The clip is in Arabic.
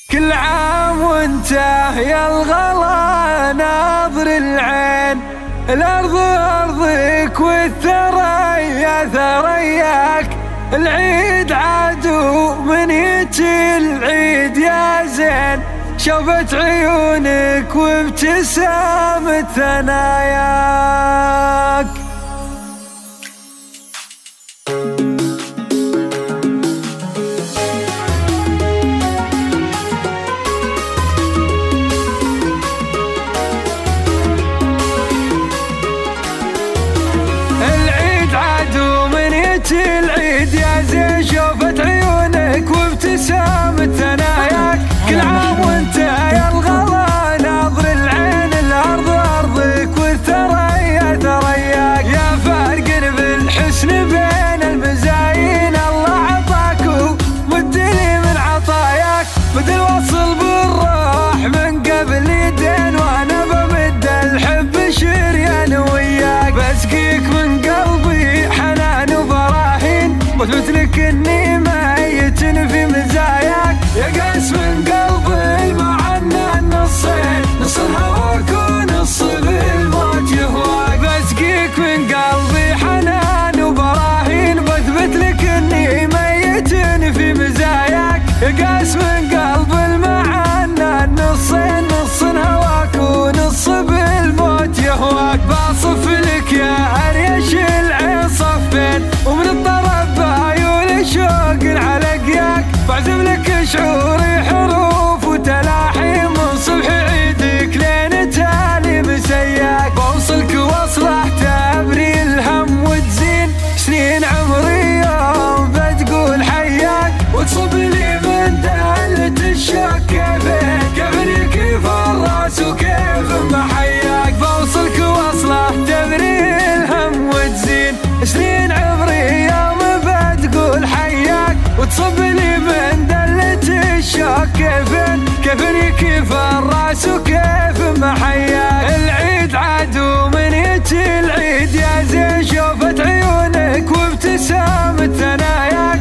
كل عام وانت يا الغلا ناظر العين، الأرض أرضك والثريا ثرياك، العيد عدو من يجي العيد يا زين، شوفت عيونك وابتسامة ثناياك. العيد يا زين، شوفت عيونك وابتسامة ثناياك، كل عام وانت يا الغلا ناظر العين، الأرض أرضك والثريا ثرياك، يا فارق بالحسن بين المزايين، الله عطاك ومدلي من عطاياك، بدل وصل بالروح من قبل يدين، وانا بمد الحب شريان وياك، بسقيك من قلبي حنان وبراهين، واثبت لك اني ميت في مزاياك، يا قاس من قلبي معنا النصين، نص هواك ونص بالموت يهواك، بسقيك من قلبي حنان وبراهين، واثبت لك اني ميت في مزاياك، يا قاس من قلبي معنا النصين، نص هواك ونص بالموت يهواك، بصف لك يا اريش العين صفين، ومن الطرب عيون شوق على قياك، بعزم لك شعوري حروف وتلاحي، من صبح عيدك لين تالي مسياك، بوصلك وصلح تبري الهم وتزين سنين عمري يوم بتقول حياك، وتصب لي من دالة الشوق كيفني كيف الراس وكيف محياك، بوصلك وصلح تبري الهم وتزين سنين عمري يوم بتقول حياك، وتصب لي من دلة الشوق كيفني كيف الراس وكيف محياك، العيد عدو من يجي العيد يا زين، شوفت عيونك وابتسامة ثناياك،